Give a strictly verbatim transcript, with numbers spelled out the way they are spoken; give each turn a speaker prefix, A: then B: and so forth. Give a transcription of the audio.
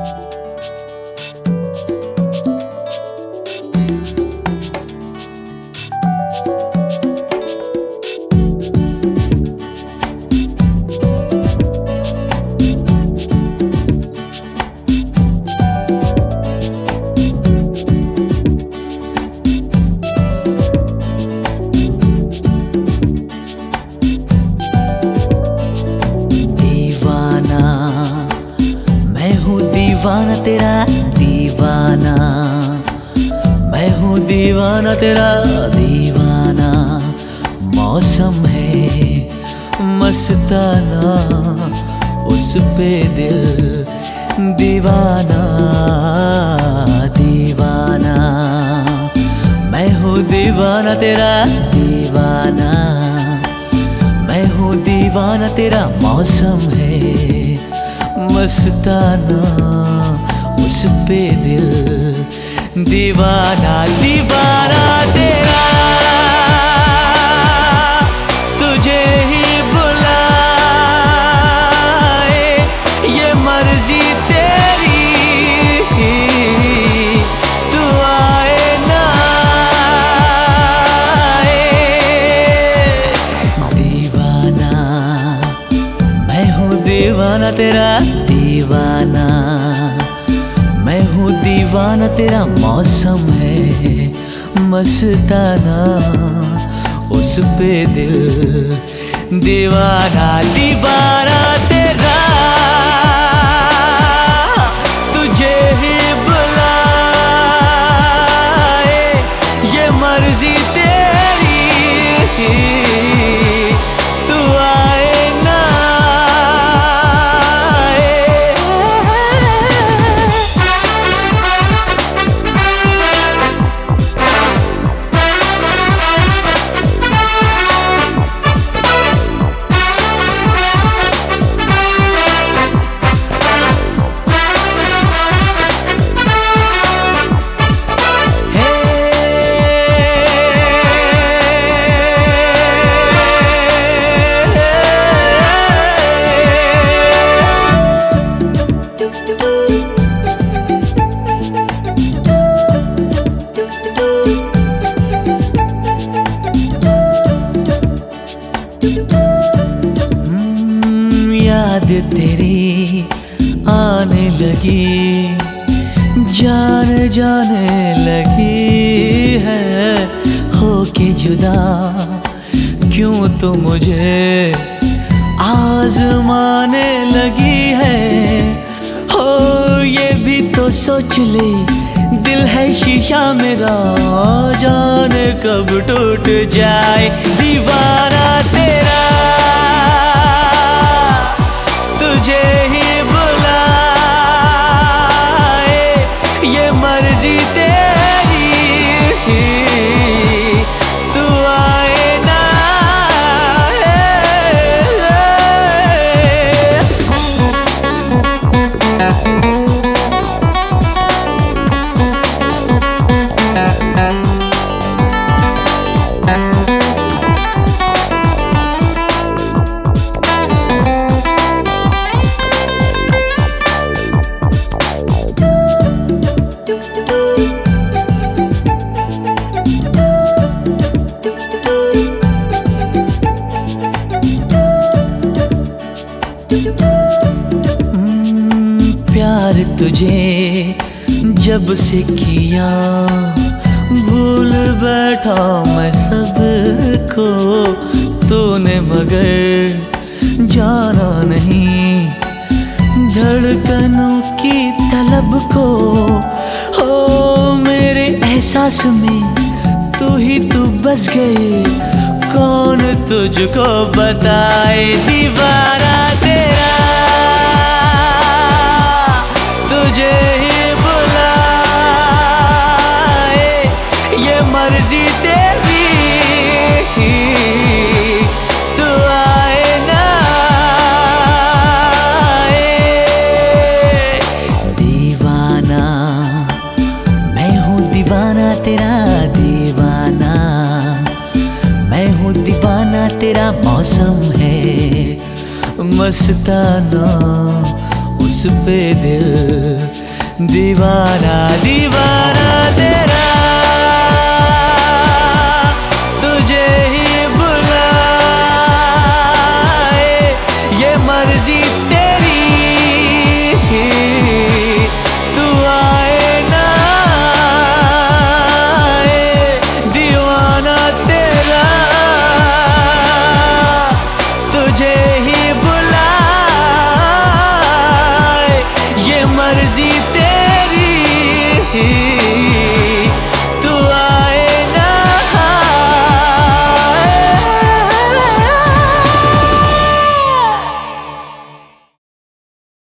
A: दीवाना तेरा दीवाना, मैं हूँ दीवाना तेरा दीवाना। मौसम है मस्ताना, उस पे दिल दीवाना दीवाना। मैं हूँ दीवाना तेरा दीवाना, मैं हूँ दीवाना तेरा। मौसम है मस्ताना, उस पे दिल दीवाना दीवाना तेरा। तुझे ही बुलाए ये मर्जी तेरी, तू आए ना आए। दीवाना मैं हूँ दीवाना तेरा दीवाना, मैं हूँ दीवाना तेरा। मौसम है मस्ताना, उस पे दिल दीवाना दीवाना तेरा। तुझे ही बुलाए ये मर्जी तेरी, तू आए ना याद तेरी आने लगी, जान जाने लगी है। होके जुदा क्यों तो मुझे आजमाने लगी है। हो ये भी तो सोच ले, दिल है शीशा मेरा, जाने कब टूट जाए। दीवाना तेरा तुझे ही बुलाए ये मर्जी तेरी, तू आए ना प्यार तुझे जब से किया, भूल बैठा मैं सबको। तूने मगर जाना नहीं धड़कनों की तलब को। हो मेरे एहसास में तू ही तू बस गई, कौन तुझको बताए। दीवाना तेरा तुझे ही बुलाए ये मर्जी तेरी, तू आए ना आए। दीवाना मैं हूँ दीवाना तेरा दीवाना, मैं हूँ दीवाना तेरा। मौसम है मस्ताना, उस पे दिल दीवाना दीवाना तेरा।